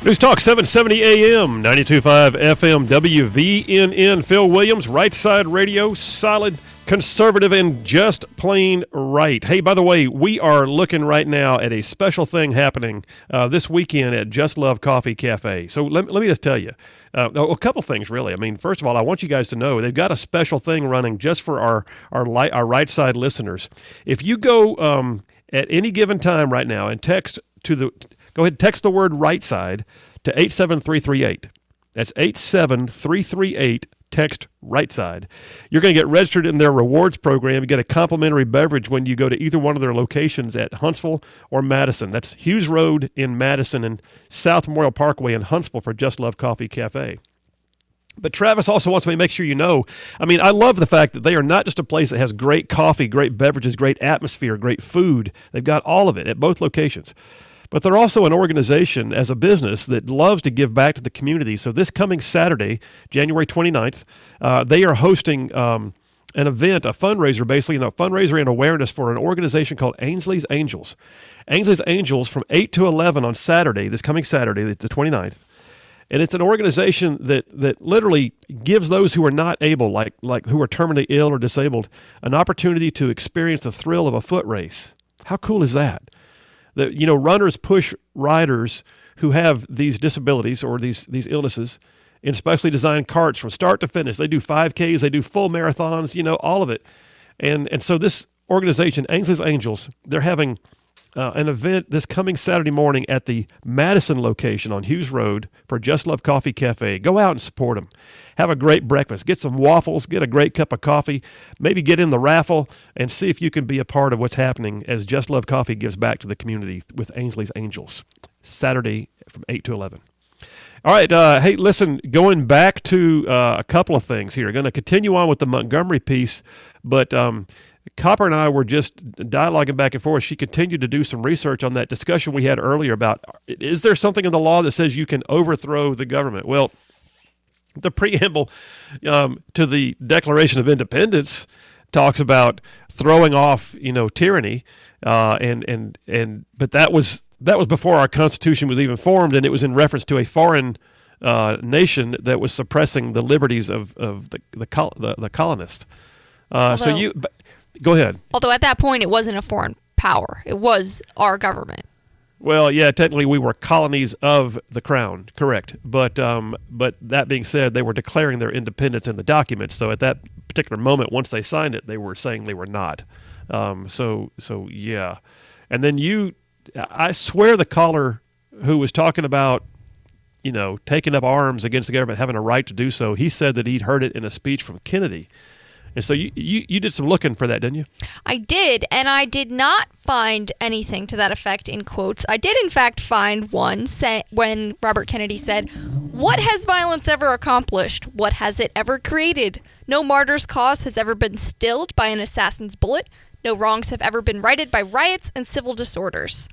News Talk 770 AM, 92.5 FM, WVNN. Phil Williams, Right Side Radio, solid, conservative, and just plain right. Hey, by the way, we are looking right now at a special thing happening this weekend at Just Love Coffee Cafe. So let me just tell you a couple things, really. I mean, first of all, I want you guys to know they've got a special thing running just for our Right Side listeners. If you go at any given time right now and text to the go ahead and text the word right side to 87338. That's 87338. Text right side. You're going to get registered in their rewards program. You get a complimentary beverage when you go to either one of their locations at Huntsville or Madison. That's Hughes Road in Madison and South Memorial Parkway in Huntsville for Just Love Coffee Cafe. But Travis also wants me to make sure you know, I mean, I love the fact that they are not just a place that has great coffee, great beverages, great atmosphere, great food. They've got all of it at both locations. But they're also an organization as a business that loves to give back to the community. So this coming Saturday, January 29th, they are hosting an event, a fundraiser, basically, a fundraiser and awareness for an organization called Ainsley's Angels. Ainsley's Angels from 8 to 11 on Saturday, this coming Saturday, the 29th. And it's an organization that literally gives those who are not able, like who are terminally ill or disabled, an opportunity to experience the thrill of a foot race. How cool is that? That, you know, runners push riders who have these disabilities or these illnesses in specially designed carts from start to finish. They do 5Ks, they do full marathons, you know, all of it. And so this organization, Ainsley's Angels, they're having an event this coming Saturday morning at the Madison location on Hughes Road for Just Love Coffee Cafe. Go out and support them. Have a great breakfast. Get some waffles. Get a great cup of coffee. Maybe get in the raffle and see if you can be a part of what's happening as Just Love Coffee gives back to the community with Ainsley's Angels. Saturday from 8 to 11. All right. Hey, listen, going back to a couple of things here. Going to continue on with the Montgomery piece, but Copper and I were just dialoguing back and forth. She continued to do some research on that discussion we had earlier about, is there something in the law that says you can overthrow the government? Well, the preamble to the Declaration of Independence talks about throwing off, you know, tyranny, but that was before our Constitution was even formed, and it was in reference to a foreign nation that was suppressing the liberties of the colonists. Go ahead. Although at that point it wasn't a foreign power. It was our government. Well, yeah, technically we were colonies of the crown, correct. But that being said, they were declaring their independence in the documents. So at that particular moment, once they signed it, they were saying they were not. So yeah. And then I swear the caller who was talking about, you know, taking up arms against the government, having a right to do so, he said that he'd heard it in a speech from Kennedy. And so you did some looking for that, didn't you? I did, and I did not find anything to that effect in quotes. I did, in fact, find one when Robert Kennedy said, "What has violence ever accomplished? What has it ever created? No martyr's cause has ever been stilled by an assassin's bullet. No wrongs have ever been righted by riots and civil disorders."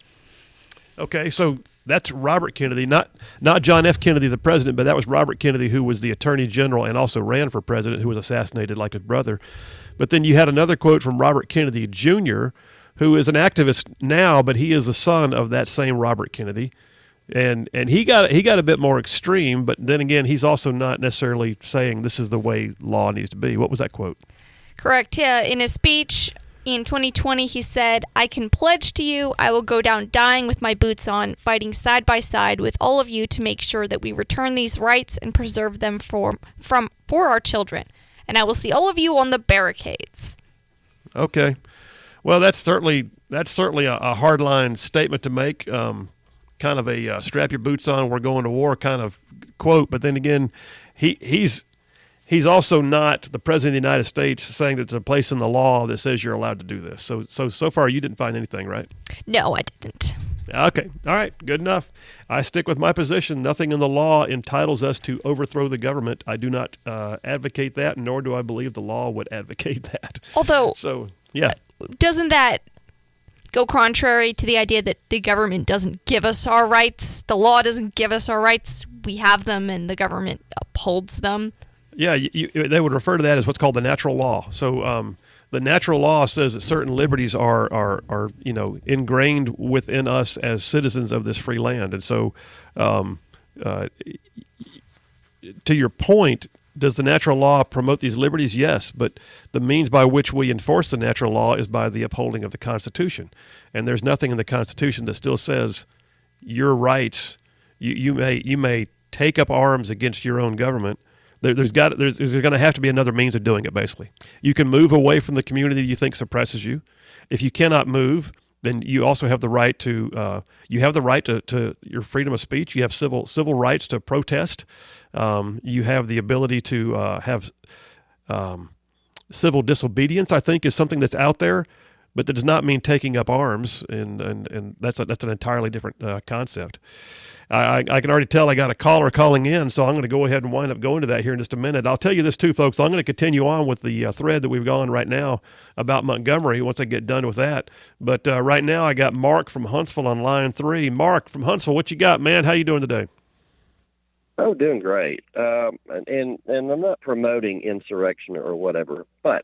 Okay, so that's Robert Kennedy, not John F. Kennedy, the president, but that was Robert Kennedy, who was the attorney general and also ran for president, who was assassinated like his brother. But then you had another quote from Robert Kennedy Jr., who is an activist now, but he is the son of that same Robert Kennedy. And he got a bit more extreme, but then again, he's also not necessarily saying this is the way law needs to be. What was that quote? Correct. Yeah, in his speech in 2020, he said, "I can pledge to you I will go down dying with my boots on, fighting side by side with all of you to make sure that we return these rights and preserve them for our children. And I will see all of you on the barricades." Okay. Well, that's certainly a hardline statement to make, kind of a strap your boots on, we're going to war kind of quote. But then again, he's also not the president of the United States saying that there's a place in the law that says you're allowed to do this. So far you didn't find anything, right? No, I didn't. Okay. All right. Good enough. I stick with my position. Nothing in the law entitles us to overthrow the government. I do not advocate that, nor do I believe the law would advocate that. Although, so yeah, doesn't that go contrary to the idea that the government doesn't give us our rights? The law doesn't give us our rights. We have them, and the government upholds them. Yeah, they would refer to that as what's called the natural law. So the natural law says that certain liberties are ingrained within us as citizens of this free land. And so, to your point, does the natural law promote these liberties? Yes, but the means by which we enforce the natural law is by the upholding of the Constitution. And there's nothing in the Constitution that still says your rights. You may take up arms against your own government. There's going to have to be another means of doing it. Basically, you can move away from the community you think suppresses you. If you cannot move, then you also have the right to to your freedom of speech. You have civil rights to protest. You have the ability to have civil disobedience. I think is something that's out there, but that does not mean taking up arms, and that's an entirely different concept. I can already tell I got a caller calling in, so I'm going to go ahead and wind up going to that here in just a minute. I'll tell you this too, folks. I'm going to continue on with the thread that we've gone right now about Montgomery once I get done with that. But right now I got Mark from Huntsville on line 3. Mark from Huntsville, what you got, man? How you doing today? Oh, doing great. And I'm not promoting insurrection or whatever, but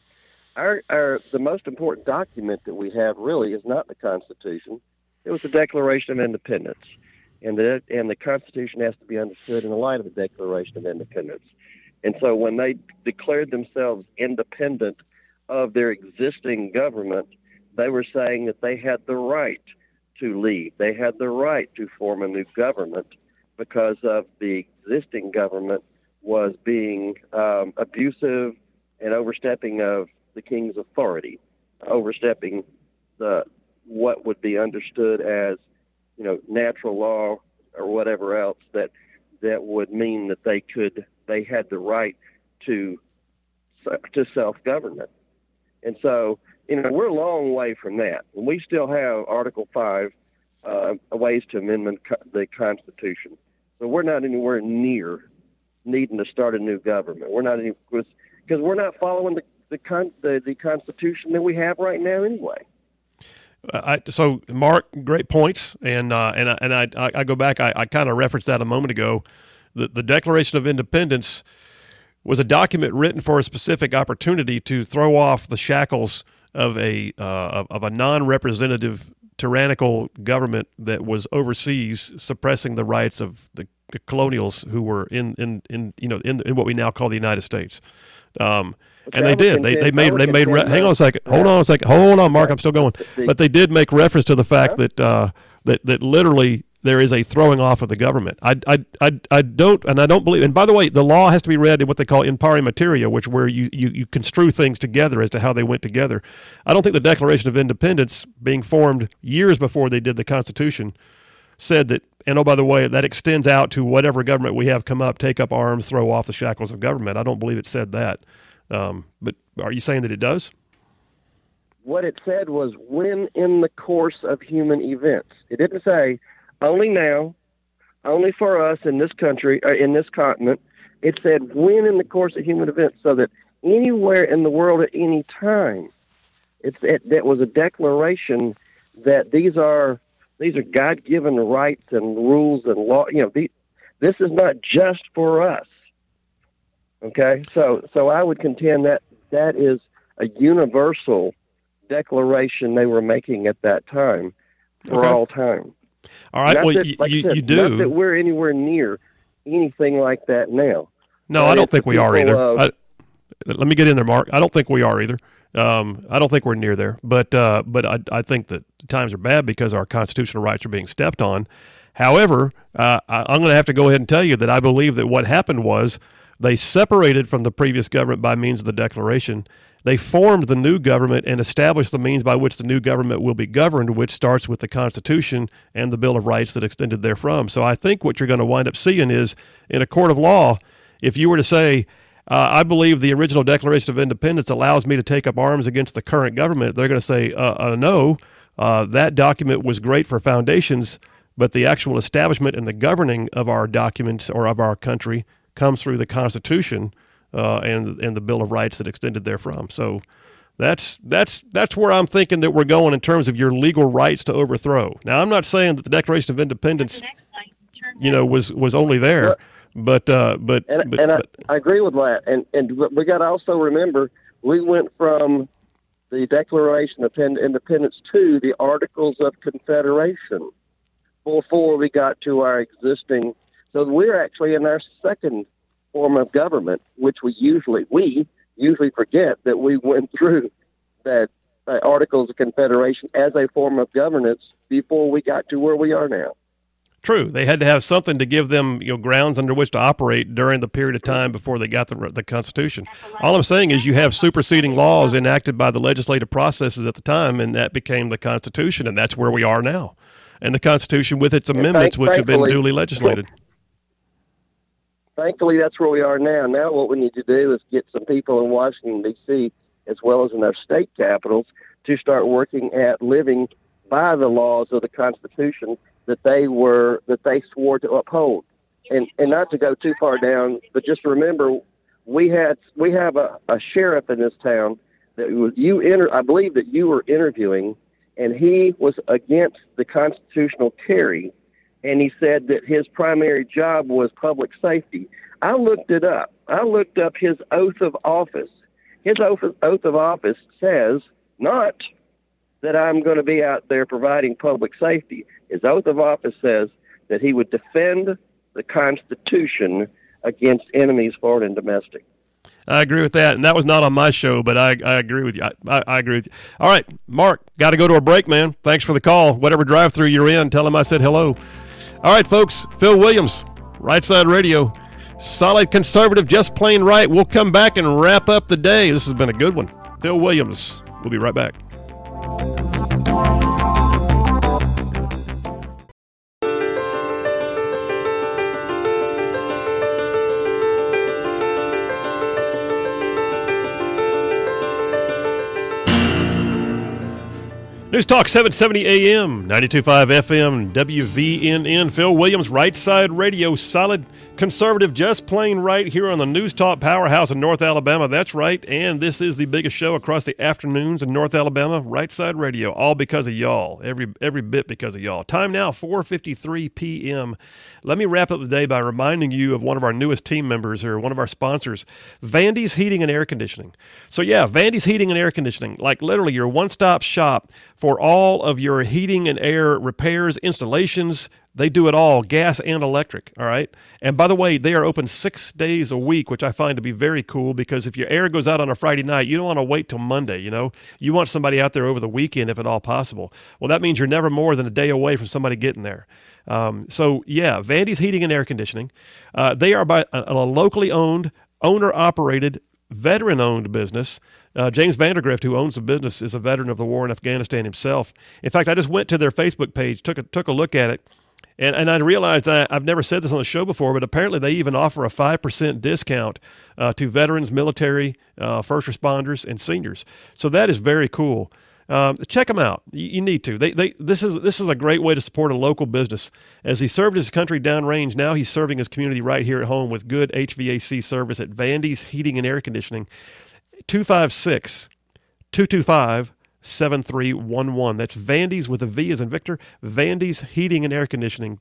the most important document that we have really is not the Constitution. It was the Declaration of Independence. And the Constitution has to be understood in the light of the Declaration of Independence. And so when they declared themselves independent of their existing government, they were saying that they had the right to leave. They had the right to form a new government because of the existing government was being abusive and overstepping of the king's authority, overstepping what would be understood as natural law or whatever else that would mean that they had the right to self-government. And so, we're a long way from that. And we still have Article 5 ways to amend the Constitution. So we're not anywhere near needing to start a new government. We're not because we're not following the Constitution that we have right now anyway. So, Mark, great points, and I go back. I kind of referenced that a moment ago. The Declaration of Independence was a document written for a specific opportunity to throw off the shackles of a non-representative, tyrannical government that was overseas, suppressing the rights of the colonials who were in what we now call the United States. And they did. They made. Hang on a second. Hold on, Mark. I'm still going. But they did make reference to the fact that that literally there is a throwing off of the government. I don't believe. And by the way, the law has to be read in what they call in pari materia, where you construe things together as to how they went together. I don't think the Declaration of Independence, being formed years before they did the Constitution, said that. And oh, by the way, that extends out to whatever government we have come up, take up arms, throw off the shackles of government. I don't believe it said that. But are you saying that it does? What it said was when in the course of human events. It didn't say only now, only for us in this country, or in this continent. It said when in the course of human events, so that anywhere in the world at any time. That was a declaration that these are God-given rights and rules and law. This is not just for us. Okay, so I would contend that is a universal declaration they were making at that time for all time. All right, you do. Not that we're anywhere near anything like that now. No, I don't think we are either. Let me get in there, Mark. I don't think we are either. I don't think we're near there. But I think that times are bad because our constitutional rights are being stepped on. However, I'm going to have to go ahead and tell you that I believe that what happened was they separated from the previous government by means of the Declaration. They formed the new government and established the means by which the new government will be governed, which starts with the Constitution and the Bill of Rights that extended therefrom. So I think what you're going to wind up seeing is, in a court of law, if you were to say, I believe the original Declaration of Independence allows me to take up arms against the current government, they're going to say, no, that document was great for foundations, but the actual establishment and the governing of our documents or of our country comes through the Constitution and the Bill of Rights that extended therefrom. So that's where I'm thinking that we're going in terms of your legal rights to overthrow. Now, I'm not saying that the Declaration of Independence, was only there, but I agree with that. And we got to also remember We went from the Declaration of Independence to the Articles of Confederation before we got to our existing. So we're actually in our second form of government, which we usually forget that we went through that Articles of Confederation as a form of governance before we got to where we are now. True. They had to have something to give them, grounds under which to operate during the period of time before they got the Constitution. All I'm saying is you have superseding laws enacted by the legislative processes at the time, and that became the Constitution, and that's where we are now. And the Constitution with its amendments, which have been duly legislated. Thankfully, that's where we are now. Now what we need to do is get some people in Washington, D.C., as well as in our state capitals, to start working at living by the laws of the Constitution that they swore to uphold. And not to go too far down, but just remember, we have a sheriff in this town that was I believe that you were interviewing, and he was against the constitutional carry, and he said that his primary job was public safety. I looked it up. I looked up his oath of office. His oath of office says not that I'm going to be out there providing public safety. His oath of office says that he would defend the Constitution against enemies, foreign and domestic. I agree with that, and that was not on my show, but I agree with you. I agree with you. All right, Mark, got to go to a break, man. Thanks for the call. Whatever drive-through you're in, tell him I said hello. All right, folks, Phil Williams, Right Side Radio. Solid conservative, just plain right. We'll come back and wrap up the day. This has been a good one. Phil Williams. We'll be right back. News Talk 770 AM, 92.5 FM, WVNN. Phil Williams, Right Side Radio, solid conservative, just plain right here on the News Talk powerhouse in North Alabama. That's right, and this is the biggest show across the afternoons in North Alabama, Right Side Radio, all because of y'all, every bit because of y'all. Time now, 4:53 p.m. Let me wrap up the day by reminding you of one of our newest team members or one of our sponsors, Vandy's Heating and Air Conditioning. So yeah, Vandy's Heating and Air Conditioning, like literally your one-stop shop for all of your heating and air repairs, installations. They do it all, gas and electric, all right? And by the way, they are open 6 days a week, which I find to be very cool because if your air goes out on a Friday night, you don't want to wait till Monday, You want somebody out there over the weekend if at all possible. Well, that means you're never more than a day away from somebody getting there. So, yeah, Vandy's Heating and Air Conditioning. They are by a locally owned, owner-operated, veteran-owned business. James Vandergrift, who owns the business, is a veteran of the war in Afghanistan himself. In fact, I just went to their Facebook page, took a look at it, and I realized that I've never said this on the show before, but apparently they even offer a 5% discount to veterans, military, first responders, and seniors. So that is very cool. Check them out. You need to. This is a great way to support a local business. As he served his country downrange, now he's serving his community right here at home with good HVAC service at Vandy's Heating and Air Conditioning. 256-225-7311. That's Vandy's with a V as in Victor. Vandy's Heating and Air Conditioning.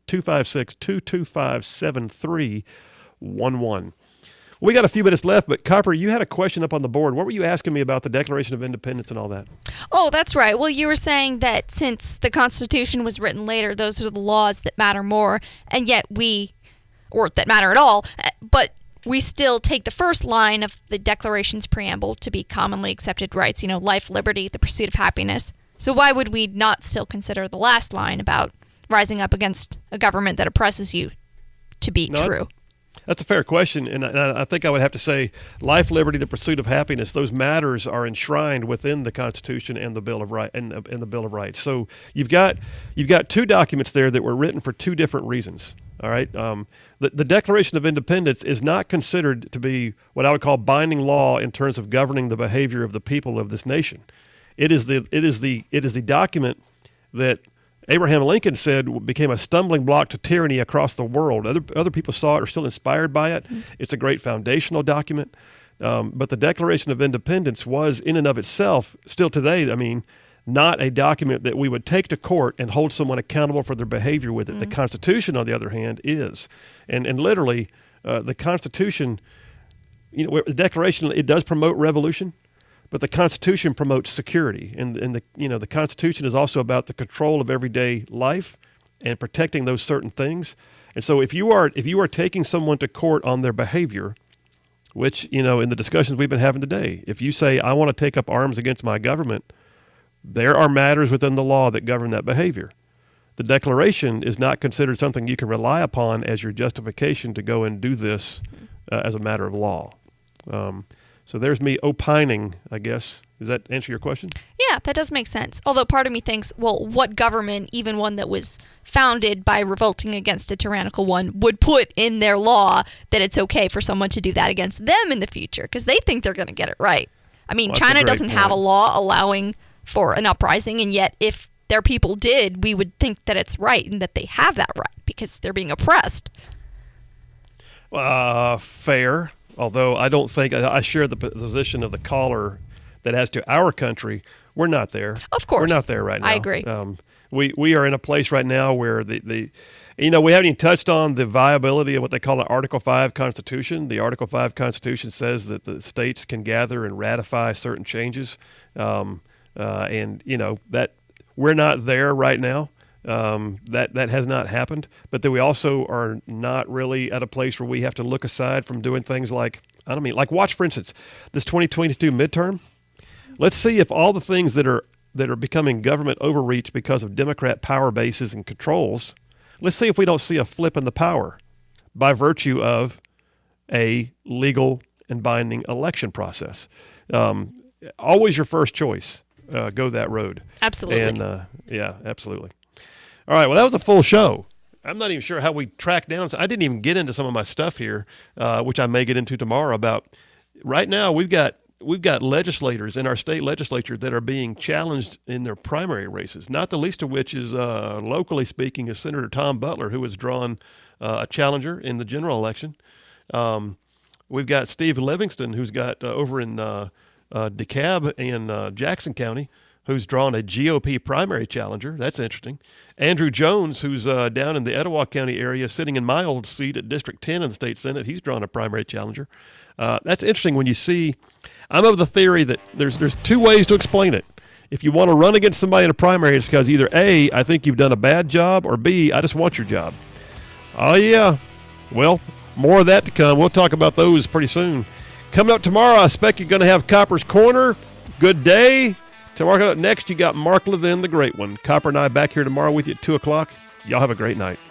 256-225-7311. We got a few minutes left, but Copper, you had a question up on the board. What were you asking me about the Declaration of Independence and all that? Oh, that's right. Well, you were saying that since the Constitution was written later, those are the laws that matter more, and yet or that matter at all, but we still take the first line of the Declaration's preamble to be commonly accepted rights, life, liberty, the pursuit of happiness. So why would we not still consider the last line about rising up against a government that oppresses you to be true? That's a fair question, and I think I would have to say life, liberty, the pursuit of happiness. Those matters are enshrined within the Constitution and the Bill of Rights. And the Bill of Rights. So you've got two documents there that were written for two different reasons. All right, the Declaration of Independence is not considered to be what I would call binding law in terms of governing the behavior of the people of this nation. It is the document that Abraham Lincoln said became a stumbling block to tyranny across the world. Other people saw it, are still inspired by it. It's a great foundational document. But the Declaration of Independence was, in and of itself, still today, not a document that we would take to court and hold someone accountable for their behavior with it. The Constitution, on the other hand, is. And literally, the Constitution, the Declaration, it does promote revolution, but the Constitution promotes security, and the Constitution is also about the control of everyday life and protecting those certain things. And so if you are taking someone to court on their behavior, which, in the discussions we've been having today, if you say, I want to take up arms against my government, there are matters within the law that govern that behavior. The Declaration is not considered something you can rely upon as your justification to go and do this as a matter of law. So there's me opining, I guess. Does that answer your question? Yeah, that does make sense. Although part of me thinks, well, what government, even one that was founded by revolting against a tyrannical one, would put in their law that it's okay for someone to do that against them in the future? Because they think they're going to get it right. I mean, China doesn't have a law allowing for an uprising, and yet if their people did, we would think that it's right and that they have that right because they're being oppressed. Fair. Although I don't think I share the position of the caller that as to our country, we're not there. Of course. We're not there right now. I agree. We are in a place right now where we haven't even touched on the viability of what they call the Article 5 Constitution. The Article 5 Constitution says that the states can gather and ratify certain changes. And that we're not there right now. That has not happened. But then we also are not really at a place where we have to look aside from doing things like watch, for instance, this 2022 midterm. Let's see if all the things that are becoming government overreach because of Democrat power bases and controls, let's see if we don't see a flip in the power by virtue of a legal and binding election process. Always your first choice. Go that road. Absolutely. And yeah, absolutely. All right. Well, that was a full show. I'm not even sure how we tracked down. I didn't even get into some of my stuff here, which I may get into tomorrow. About right now, we've got legislators in our state legislature that are being challenged in their primary races. Not the least of which is, locally speaking, is Senator Tom Butler, who has drawn a challenger in the general election. We've got Steve Livingston, who's got over in DeKalb and Jackson County, who's drawn a GOP primary challenger. That's interesting. Andrew Jones, who's down in the Etowah County area, sitting in my old seat at District 10 in the state Senate, he's drawn a primary challenger. That's interesting when you see. I'm of the theory that there's two ways to explain it. If you want to run against somebody in a primary, it's because either A, I think you've done a bad job, or B, I just want your job. Oh, yeah. Well, more of that to come. We'll talk about those pretty soon. Coming up tomorrow, I expect you're going to have Copper's Corner. Good day. Tomorrow, next, you got Mark Levin, the great one. Copper and I back here tomorrow with you at 2 o'clock. Y'all have a great night.